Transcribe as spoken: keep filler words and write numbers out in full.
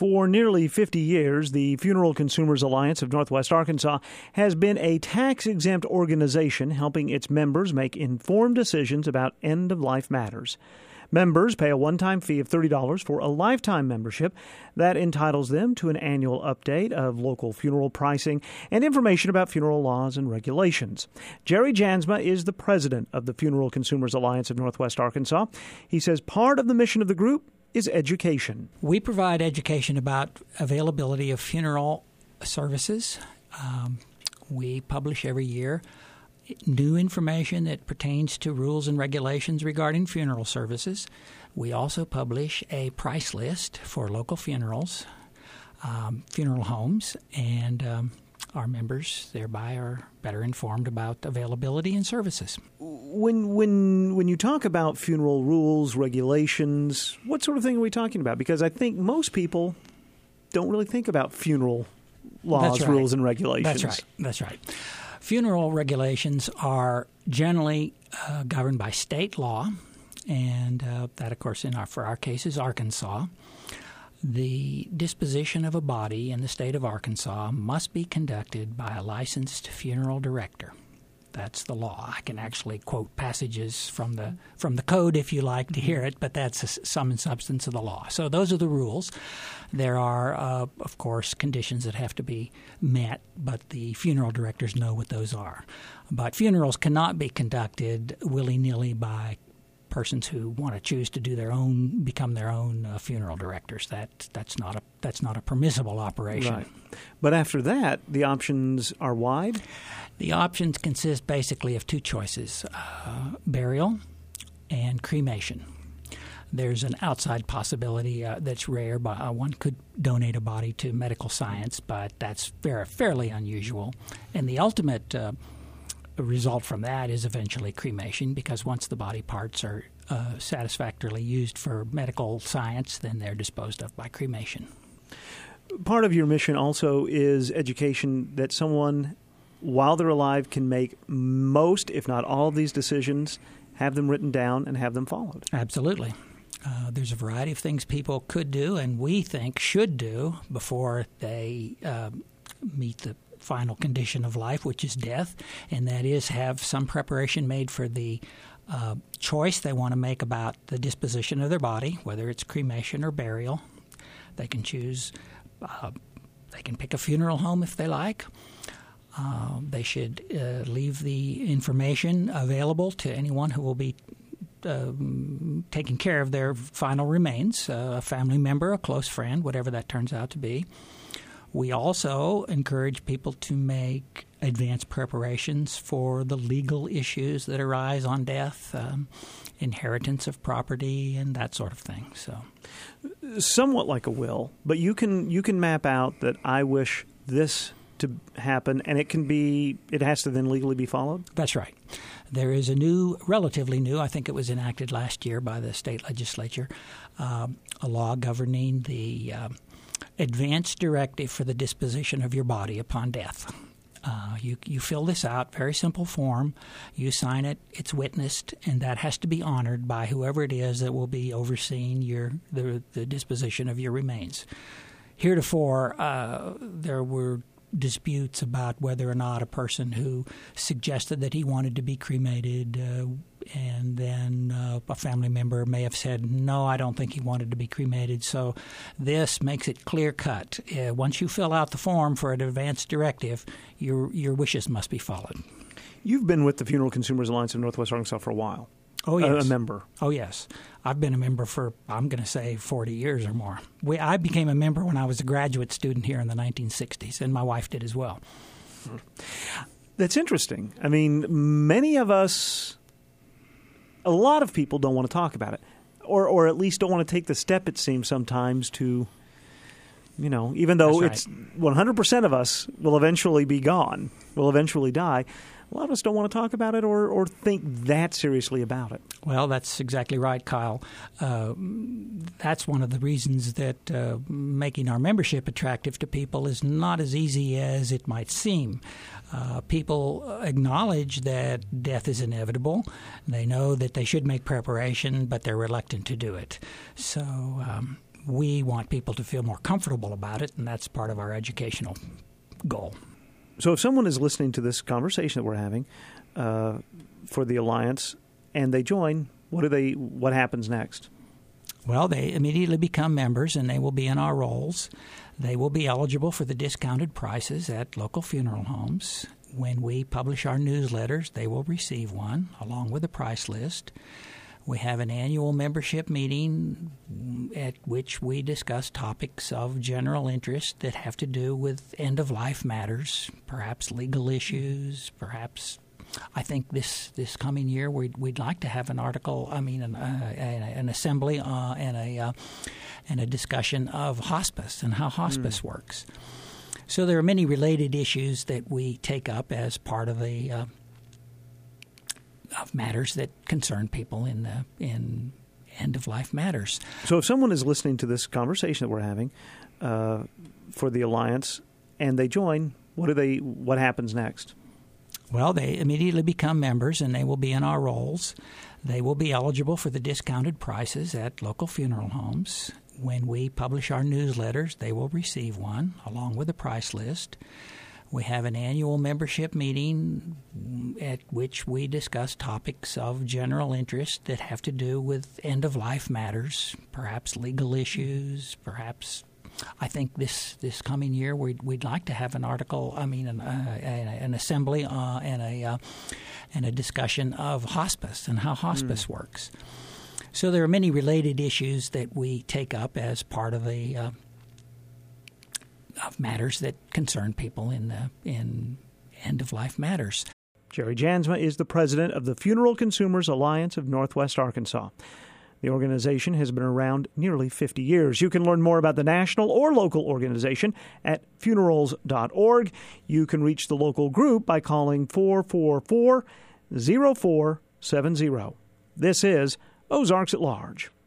For nearly fifty years, the Funeral Consumers Alliance of Northwest Arkansas has been a tax-exempt organization helping its members make informed decisions about end-of-life matters. Members pay a one-time fee of thirty dollars for a lifetime membership that entitles them to an annual update of local funeral pricing and information about funeral laws and regulations. Jerry Jansma is the president of the Funeral Consumers Alliance of Northwest Arkansas. He says part of the mission of the group is education. We provide education about availability of funeral services. Um, we publish every year new information that pertains to rules and regulations regarding funeral services. We also publish a price list for local funerals, um, funeral homes, and um, our members thereby are better informed about availability and services. When when when you talk about funeral rules, regulations, what sort of thing are we talking about? Because I think most people don't really think about funeral laws, That's right. rules, and regulations. That's right. That's right. Funeral regulations are generally uh, governed by state law, and uh, that, of course, in our, for our case, is Arkansas. The disposition of a body in the state of Arkansas must be conducted by a licensed funeral director. That's the law. I can actually quote passages from the from the code if you like to hear it, but that's a sum and substance of the law. So those are the rules. There are, uh, of course, conditions that have to be met, but the funeral directors know what those are. But funerals cannot be conducted willy-nilly by persons who want to choose to do their own, become their own uh, funeral directors. That that's not a that's not a permissible operation. Right. But after that, the options are wide. The options consist basically of two choices: uh, burial and cremation. There's an outside possibility uh, that's rare, but uh, one could donate a body to medical science, but that's very, fairly unusual. And the ultimate uh, result from that is eventually cremation, because once the body parts are uh, satisfactorily used for medical science, then they're disposed of by cremation. Part of your mission also is education that someone, while they're alive, can make most, if not all, of these decisions, have them written down, and have them followed. Absolutely. Uh, there's a variety of things people could do and we think should do before they uh, meet the final condition of life, which is death, and that is have some preparation made for the uh, choice they want to make about the disposition of their body, whether it's cremation or burial. They can choose, uh, they can pick a funeral home if they like. Uh, they should uh, leave the information available to anyone who will be uh, taking care of their final remains, uh, a family member, a close friend, whatever that turns out to be. We also encourage people to make advanced preparations for the legal issues that arise on death, um, inheritance of property, and that sort of thing. So, somewhat like a will, but you can you can map out that I wish this to happen, and it can be it has to then legally be followed? That's right. There is a new, relatively new, I think it was enacted last year by the state legislature, uh, a law governing the uh, advance directive for the disposition of your body upon death. Uh, you, you fill this out, very simple form. You sign it, it's witnessed, and that has to be honored by whoever it is that will be overseeing your the, the disposition of your remains. Heretofore, uh, there were disputes about whether or not a person who suggested that he wanted to be cremated uh, and then uh, a family member may have said, no, I don't think he wanted to be cremated. So this makes it clear-cut. Uh, once you fill out the form for an advance directive, your your wishes must be followed. You've been with the Funeral Consumers Alliance of Northwest Arkansas for a while. Oh, yes. A, a member. Oh, yes. I've been a member for, I'm going to say, forty years or more. We, I became a member when I was a graduate student here in the nineteen sixties, and my wife did as well. That's interesting. I mean, many of us, a lot of people don't want to talk about it, or or at least don't want to take the step, it seems sometimes, to, you know, even though That's right. it's one hundred percent of us will eventually be gone, will eventually die. A lot of us don't want to talk about it or, or think that seriously about it. Well, that's exactly right, Kyle. Uh, that's one of the reasons that uh, making our membership attractive to people is not as easy as it might seem. Uh, people acknowledge that death is inevitable. They know that they should make preparation, but they're reluctant to do it. So um, we want people to feel more comfortable about it, and that's part of our educational goal. So if someone is listening to this conversation that we're having uh, for the Alliance and they join, what do they? What happens next? Well, they immediately become members, and they will be in our rolls. They will be eligible for the discounted prices at local funeral homes. When we publish our newsletters, they will receive one along with a price list. We have an annual membership meeting at which we discuss topics of general interest that have to do with end-of-life matters, perhaps legal issues, perhaps I think this, this coming year we'd, we'd like to have an article, I mean an, uh, an assembly uh, and, a, uh, and a discussion of hospice and how hospice mm. works. So there are many related issues that we take up as part of a uh, of matters that concern people in the in end-of-life matters. So if someone is listening to this conversation that we're having uh, for the Alliance and they join, what do they? What happens next? Well, they immediately become members, and they will be in our rolls. They will be eligible for the discounted prices at local funeral homes. When we publish our newsletters, they will receive one along with a price list. We have an annual membership meeting at which we discuss topics of general interest that have to do with end-of-life matters, perhaps legal issues, perhaps I think this, this coming year we'd, we'd like to have an article, I mean an, uh, an assembly uh, and, a, uh, and a discussion of hospice and how hospice mm. works. So there are many related issues that we take up as part of a uh, of matters that concern people in the in end-of-life matters. Jerry Jansma is the president of the Funeral Consumers Alliance of Northwest Arkansas. The organization has been around nearly fifty years. You can learn more about the national or local organization at funerals dot org. You can reach the local group by calling four four four, zero four seven zero. This is Ozarks at Large.